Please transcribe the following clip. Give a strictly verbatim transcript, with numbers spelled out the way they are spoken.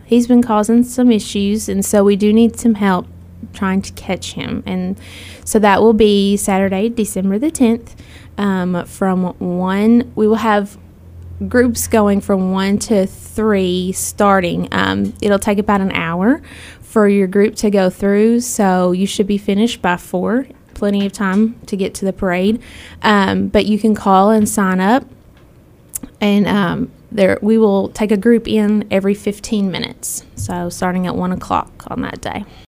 he's been causing some issues, and so we do need some help trying to catch him. And so that will be Saturday, December the tenth, um, from one. We will have groups going from one to three starting. Um, it'll take about an hour for your group to go through, so you should be finished by four. Plenty of time to get to the parade. Um, but you can call and sign up, and um, there we will take a group in every fifteen minutes, so starting at one o'clock on that day.